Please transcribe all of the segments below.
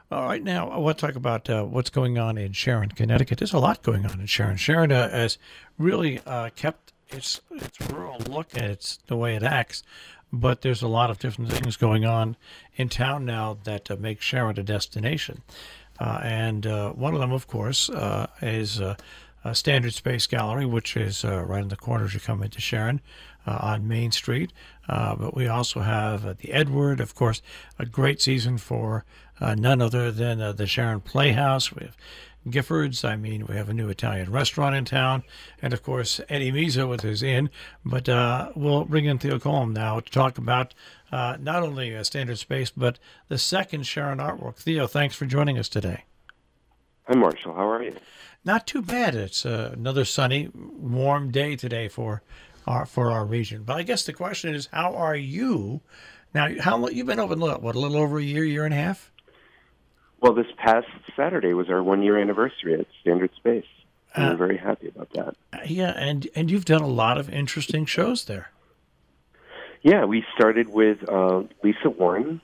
Right now, I want to talk about what's going on in Sharon, Connecticut. There's a lot going on in Sharon. Sharon has really kept its rural look and its the way it acts, but there's a lot of different things going on in town now that make Sharon a destination. And one of them, of course, is Standard Space Gallery, which is right in the corner as you come into Sharon on Main Street. But we also have the Edward, of course, a great season for none other than the Sharon Playhouse. We have Giffords. I mean, we have a new Italian restaurant in town. And, of course, Eddie Mizzo with his inn. But we'll bring in Theo Colm now to talk about not only Standard Space, but the second Sharon artwork. Theo, thanks for joining us today. Hi, Marshall. How are you? Not too bad. It's another sunny, warm day today for our region. But I guess the question is, how are you? Now, how long you've been open? What, a little over a year and a half? Well, this past Saturday was our 1-year anniversary at Standard Space. I'm very happy about that. Yeah, and you've done a lot of interesting shows there. Yeah, we started with Lisa Warren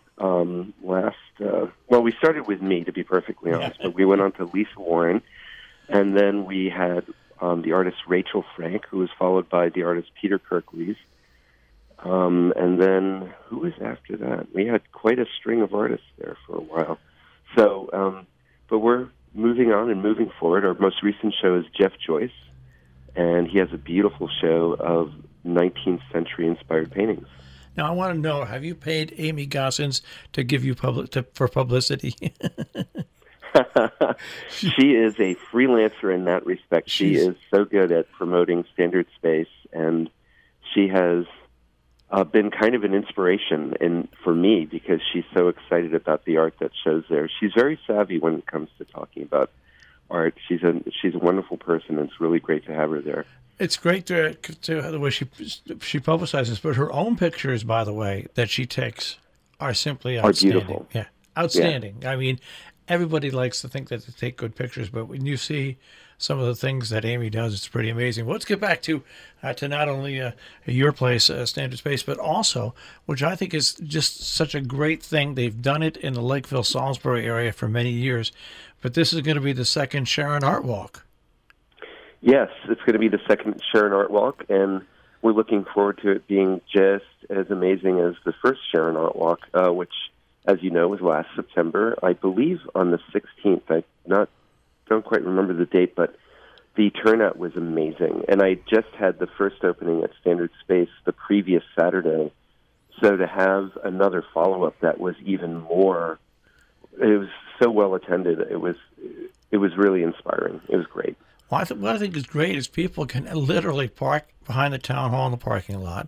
we started with me, to be perfectly honest, but we went on to Lisa Warren, and then we had the artist Rachel Frank, who was followed by the artist Peter Kirklees. And then who was after that? We had quite a string of artists there for a while. So, but we're moving on and moving forward. Our most recent show is Jeff Joyce, and he has a beautiful show of 19th century inspired paintings. Now, I want to know, have you paid Amy Gossens to give you for publicity? She is a freelancer in that respect. She is so good at promoting Standard Space, and she has been kind of an inspiration for me because she's so excited about the art that shows there. She's very savvy when it comes to talking about art. She's a wonderful person, and it's really great to have her there. It's great to the way she publicizes, but her own pictures, by the way, that she takes are simply outstanding. Are beautiful. Yeah, outstanding. Yeah. I mean, everybody likes to think that they take good pictures, but when you see some of the things that Amy does, it's pretty amazing. Well, let's get back to not only your place, Standard Space, but also, which I think is just such a great thing. They've done it in the Lakeville, Salisbury area for many years, but this is going to be the second Sharon Art Walk. Yes, it's going to be the second Sharon Art Walk, and we're looking forward to it being just as amazing as the first Sharon Art Walk, which, as you know, was last September. I believe on the 16th. I don't quite remember the date, but the turnout was amazing. And I just had the first opening at Standard Space the previous Saturday, so to have another follow-up that was even more, it was so well attended. It was really inspiring. It was great. Well, what I think is great is people can literally park behind the town hall in the parking lot.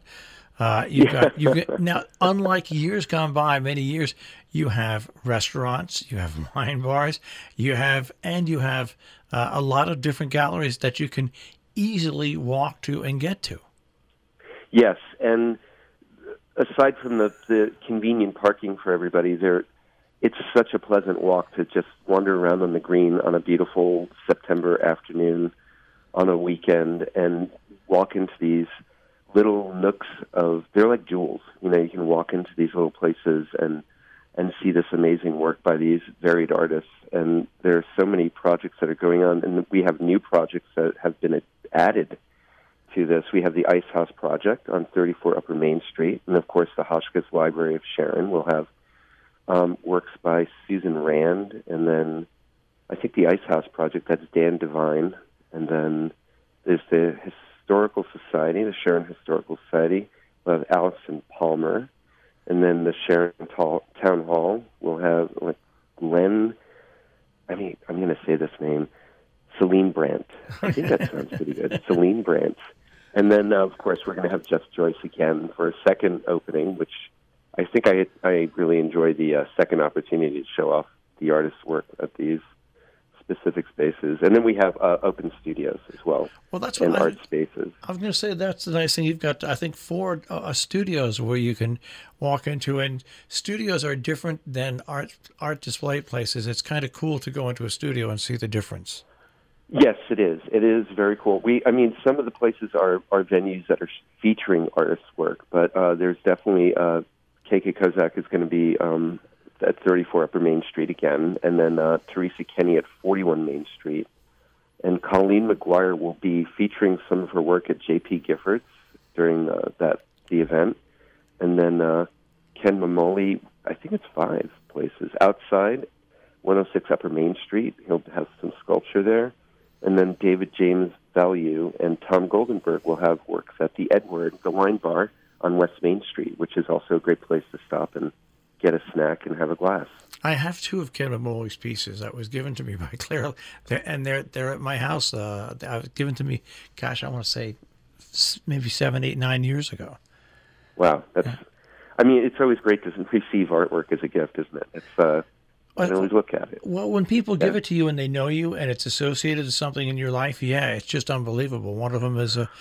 Now, unlike years gone by, many years, you have restaurants, you have wine bars, you have a lot of different galleries that you can easily walk to and get to. Yes, and aside from the convenient parking for everybody, it's such a pleasant walk to just wander around on the green on a beautiful September afternoon on a weekend and walk into these little nooks they're like jewels. You know, you can walk into these little places and see this amazing work by these varied artists. And there are so many projects that are going on, and we have new projects that have been added to this. We have the Ice House Project on 34 Upper Main Street, and of course the Hotchkiss Library of Sharon will have works by Susan Rand, and then I think the Ice House Project, that's Dan Devine, and then there's the Historical Society, the Sharon Historical Society, we'll have Allison Palmer, and then the Sharon Town Hall will have Glenn, I'm going to say this name, Celine Brandt. I think that sounds pretty good. Celine Brandt. And then, of course, we're going to have Jeff Joyce again for a second opening, which I think I really enjoy the second opportunity to show off the artist's work at these specific spaces. And then we have open studios as well. Well, that's what art spaces. I was going to say that's the nice thing. You've got, I think, 4 studios where you can walk into, and studios are different than art display places. It's kind of cool to go into a studio and see the difference. Yes, it is. It is very cool. Some of the places are venues that are featuring artists' work, but there's definitely KK Kozak is going to be at 34 Upper Main Street again, and then Teresa Kenny at 41 Main Street. And Colleen McGuire will be featuring some of her work at J.P. Giffords during the event. And then Ken Mamoli, I think it's 5 places. Outside, 106 Upper Main Street, he'll have some sculpture there. And then David James Value and Tom Goldenberg will have works at the Edward, the wine bar on West Main Street, which is also a great place to stop and get a snack and have a glass. I have 2 of Ken Mamoli's pieces that was given to me by Claire, and they're at my house. Given to me, gosh, I want to say maybe 7, 8, 9 years ago. Wow, that's. Yeah. I mean, it's always great to receive artwork as a gift, isn't it? It's. I always look at it. Well, when people give it to you and they know you and it's associated with something in your life, it's just unbelievable. One of them is a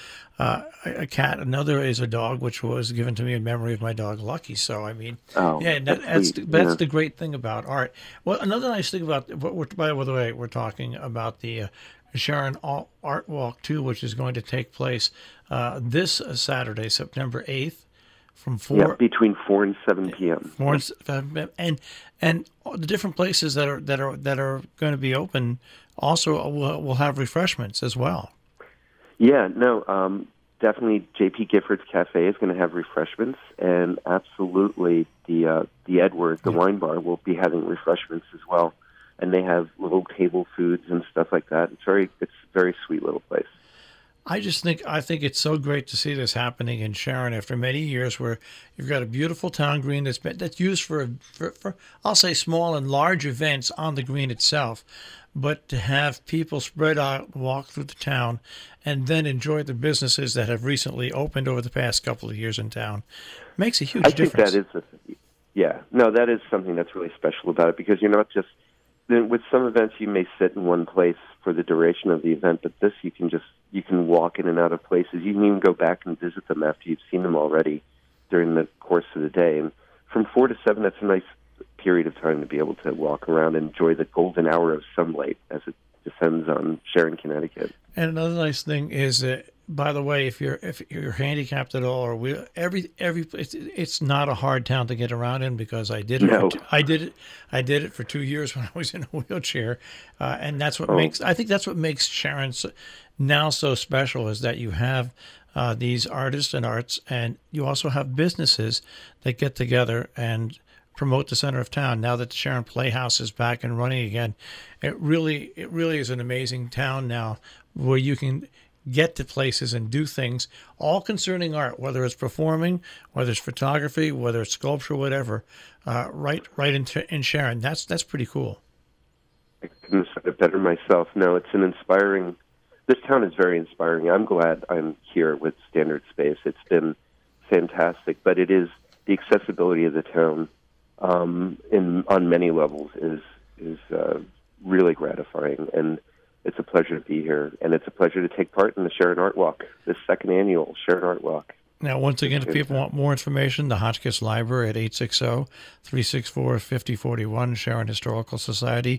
cat. Another is a dog, which was given to me in memory of my dog Lucky. So, I mean, that's the great thing about art. Well, another nice thing about, by the way, we're talking about the Sharon Art Walk 2, which is going to take place this Saturday, September 8th. From 4 between 4 and 7 p.m. 4 and 7 p.m. And the different places that are going to be open also will have refreshments as well. Yeah, no, definitely J.P. Giffords Cafe is going to have refreshments, and absolutely the Edward, the wine bar, will be having refreshments as well. And they have little table foods and stuff like that. It's a very sweet little place. I think it's so great to see this happening in Sharon after many years, where you've got a beautiful town green that's used for I'll say small and large events on the green itself, but to have people spread out, walk through the town, and then enjoy the businesses that have recently opened over the past couple of years in town makes a huge difference. I think that is something that's really special about it, because you're not just. With some events, you may sit in one place for the duration of the event, but this you can walk in and out of places. You can even go back and visit them after you've seen them already during the course of the day. And from 4 to 7, that's a nice period of time to be able to walk around and enjoy the golden hour of sunlight as it descends on Sharon, Connecticut. And another nice thing is that, by the way, if you're handicapped at all, or it's not a hard town to get around in, because I did it. No. I did it for 2 years when I was in a wheelchair, and that's what makes Sharon now so special, is that you have these artists and arts, and you also have businesses that get together and promote the center of town. Now that the Sharon Playhouse is back and running again, it really is an amazing town now, where you can get to places and do things all concerning art, whether it's performing, whether it's photography, whether it's sculpture, whatever, right in Sharon. That's pretty cool. I couldn't have said it better myself. No, it's an inspiring. This town is very inspiring. I'm glad I'm here with Standard Space. It's been fantastic, but it is the accessibility of the town on many levels is really gratifying, and it's a pleasure to be here, and it's a pleasure to take part in the Sharon Art Walk, this second annual Sharon Art Walk. Now, once again, if people want more information, the Hotchkiss Library at 860-364-5041, Sharon Historical Society,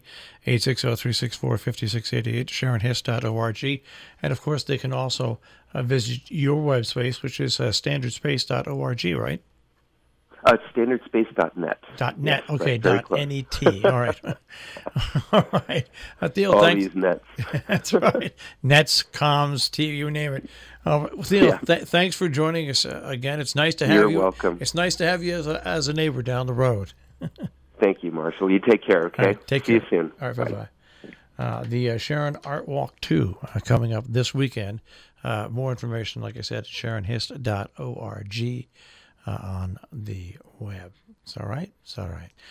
860-364-5688, sharonhist.org. And, of course, they can also visit your webspace, which is standardspace.org, right? Standardspace.net. .net, yes, okay, .net. All right. All right. Theo, all thanks. These nets. That's right. Nets, comms, TV, you name it. Theo, thanks for joining us again. It's nice to have you. You're welcome. It's nice to have you as a neighbor down the road. Thank you, Marshall. You take care, okay? Right, take care. See you soon. All right, bye-bye. The Sharon Art Walk 2 coming up this weekend. More information, like I said, at sharonhist.org on the web. It's all right? It's all right.